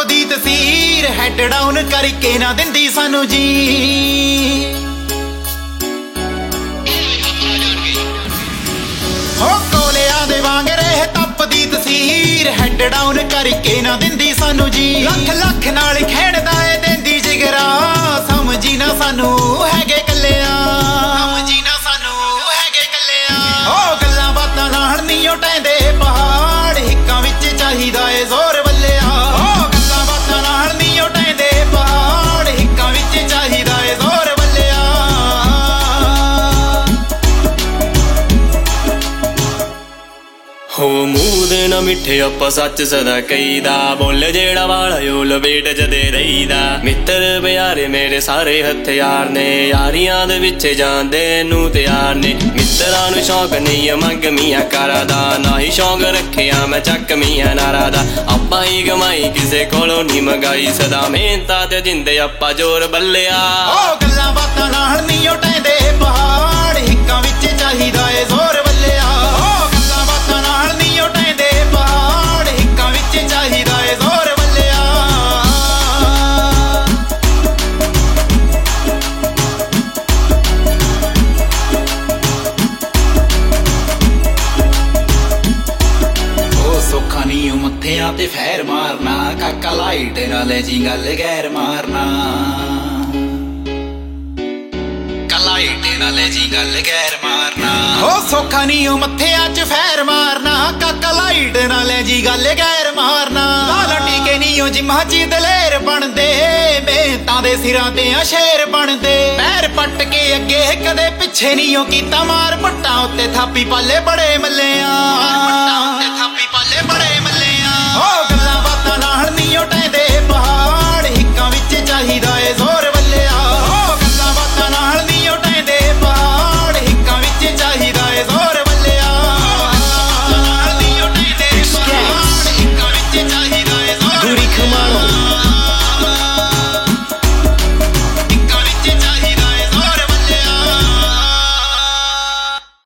ਦੀ ਤਸੀਰ head down ਕਰਕੇ ਨਾ ਦਿੰਦੀ ਸਾਨੂੰ ਜੀ। ਹੋ ਕੋਲਿਆਂ ਦੇ ਵਾਂਗ ਰਹੇ ਤਪਦੀ ਤਸੀਰ ਹੈਡ ਡਾਊਨ ਕਰਕੇ ਨਾ ਦਿੰਦੀ ਸਾਨੂੰ ਜੀ। ਲੱਖ ਲੱਖ ਨਾਲ ਖੇਡਦਾ ਏ ਦਿੰਦੀ ਜਿਗਰਾ ਸਮਝੀ ਨਾ ਸਾਨੂੰ ਹੈਗੇ ਕੱਲਿਆਂ, ਸਮਝੀ ਨਾ ਸਾਨੂੰ ਹੈਗੇ ਕੱਲਿਆਂ। ਹੋ ਗੱਲਾਂ ਬਾਤਾਂ ਨਾਲ ਨਹੀਂ ਉਹ ਟੈਂਦੇ ਪਹਾੜ ਹਿੱਕਾਂ ਵਿੱਚ ਚਾਹੀਦਾ ਏ ਜ਼ੋਰ ਵੱਲਿਆ। ਹੋ ਗੱਲਾਂ ਬਾਤਾਂ ਨਾਲ ਨਹੀਂ ਉਹ ਟੈਂਦੇ ਪਹਾੜ ਹਿੱਕਾਂ ਵਿੱਚ ਚਾਹੀਦਾ ਏ ਜ਼ੋਰ ਵੱਲਿਆ। ਹੋ ਮੂੰਹ ਦੇ ਨਾ ਮਿੱਠੇ ਆਪਾਂ ਸੱਚ ਸਦਾ ਕਹੀਦਾ, ਬੋਲ ਜਿਹੜਾ ਵਾਲਾ ਓ ਲਪੇਟ ਜਦੇ ਰਹੀਦਾ। ਮਿੱਤਰ ਪਿਆਰੇ ਮੇਰੇ ਸਾਰੇ ਹਥਿਆਰ ਨੇ, ਯਾਰੀਆਂ ਦੇ ਵਿੱਚ ਜਾਂਦੇ ਨੂੰ ਤਿਆਰ ਨੇ। ਮਿੱਤਰਾਂ ਨੂੰ ਸ਼ੌਂਕ ਨਹੀਂ ਮੰਗ ਮੀਆਂ ਕਾਰਾ ਦਾ, ਨਾ ਹੀ ਸ਼ੌਂਕ ਰੱਖਿਆ ਮੈਂ ਚੱਕ ਮੀਆਂ ਨਾਰਾ ਦਾ। ਆਪਾਂ ਹੀ ਕਮਾਈ ਕਿਸੇ ਕੋਲੋਂ ਨਹੀਂ ਮੰਗਾਈ, ਸਦਾ ਮਿਹਨਤਾਂ ਤੇ ਜਿੰਦੇ ਆਪਾਂ ਜ਼ੋਰ ਬੱਲਿਆ। ਉਹ ਗੱਲਾਂ ਬਾਤਾਂ ਨਾਲ ਨਹੀਂ ਉਹ ਟੈਂਦੇ ਪਹਾੜ ਹਿੱਕਾਂ ਵਿੱਚ ਚਾਹੀਦਾ ਏ ਜ਼ੋਰ ਵੱਲਿਆ। ਉਹ ਗੱਲਾਂ ਬਾਤਾਂ ਨਾਲ ਨਹੀਂ ਉਹ ਟੈਂਦੇ ਪਹਾੜ ਹਿੱਕਾਂ ਵਿੱਚ ਚਾਹੀਦਾ ਏ ਜ਼ੋਰ ਵੱਲਿਆ। ਉਹ ਸੌਖਾ ਨਹੀਂ ਉਹ ਮੱਥਿਆਂ ਤੇ ਫੈਰ ਮਾਰਨਾ, ਕਾਕਾ ਲਾਈਟ ਨਾਲ ਜੀ ਗੱਲ ਗੈਰ ਮਾਰਨਾ। ਲਾਈਟ ਨਾਲ ਜੀ ਗੱਲ ਗੈਰ ਮਾਰਨਾ। ਹੋ ਸੌਖਾ ਨਹੀਂ ਉਹ ਮੱਥਿਆਂ 'ਚ ਫੈਰ ਮਾਰਨਾ, ਕਾਕਾ ਲਾਈਟ ਨਾਲ ਜੀ ਗੱਲ ਗੈਰ ਮਾਰਨਾ। ਲਾਲਾ ਟੀਕੇ ਨਹੀਂ ਉਹ ਜਿਮਾਂ 'ਚ ਦਲੇਰ ਬਣਦੇ, ਮਿਹਨਤਾਂ ਦੇ ਸਿਰਾਂ ਤੇ ਆ ਸ਼ੇਰ ਬਣਦੇ। ਪੈਰ ਪੱਟ ਕੇ ਅੱਗੇ ਕਦੇ ਪਿੱਛੇ ਨਹੀਂ ਉਹ ਕੀਤਾ ਮਾਰ, ਪੱਟਾਂ ਉੱਤੇ ਥਾਪੀ ਪਾਲੇ ਬੜੇ ਮੱਲਿਆਂ।